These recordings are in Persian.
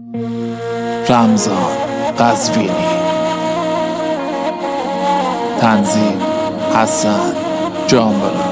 رمضان قزوینی. تنظیم حسن جانبران.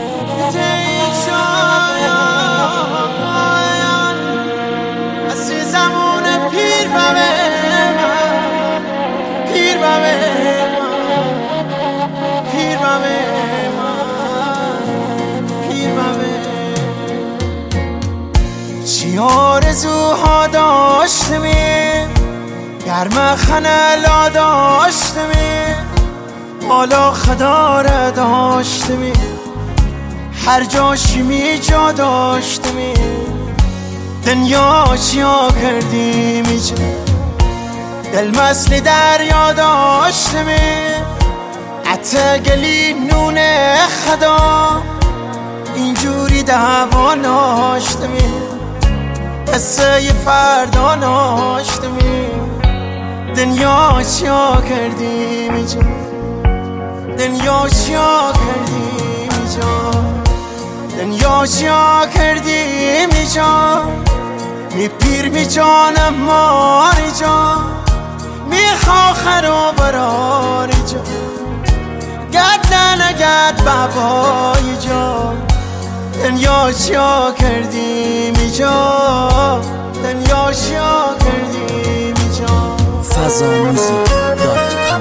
چی آرزوها داشتمی، گرم خنلا داشتمی، حالا خداره داشتمی، هر جاشی می جا داشتمی. دنیا چیا کردی میجا، دل مثل دریا داشتمی، حتی گلی نون خدا اینجوری دعوا ناشتمی. قصه ی فردا ناشتمی. دنیا چیا کردی میجا، دنیا چیا کردی میجا، دنیا چیا کردی میجا. می پیر می جانم ماری جا، می خواخر و براری جا، گرد نگرد بابای جا. دنیا چیا کردی میجا، دنیا چیا کردی میجا. فضاموزیک.com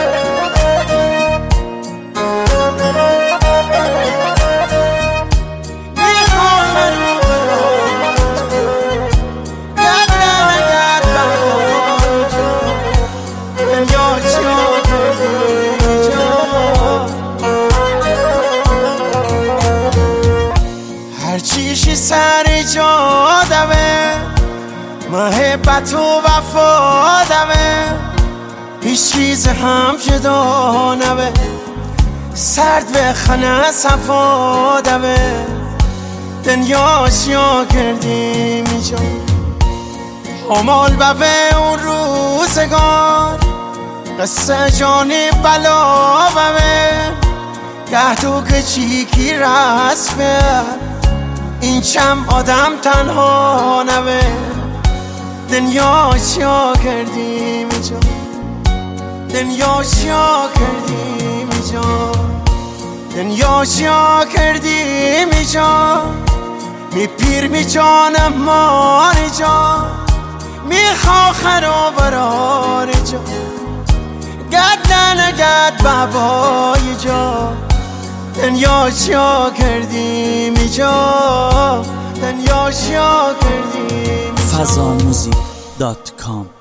چیشی سر جا دوه، محبت و وفا دوه، هیچ چیز هم جدا نوه، سرد به خنه صفا دوه. دنیا چیا کردی میجا، همال بوه اون روزگار، قصه جانی بلا بوه، گه تو که چیکی رسمه، این چم آدم تنها نوه. دنیا چیا کردی میجا، دنیا چیا کردی میجا، دنیا چیا کردی میجا. می پیر می جانم ماری جا، می خواخر و براری جا، گرد نگرد بابای جا. دنیا چیا کردی میجا، دنیا چیا کردی میجا. فضاموزیک.com